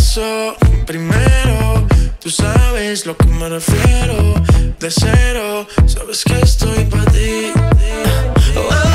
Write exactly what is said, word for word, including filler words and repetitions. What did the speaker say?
beso primero. Tú sabes lo que me refiero. De cero, sabes que estoy para ti. Oh,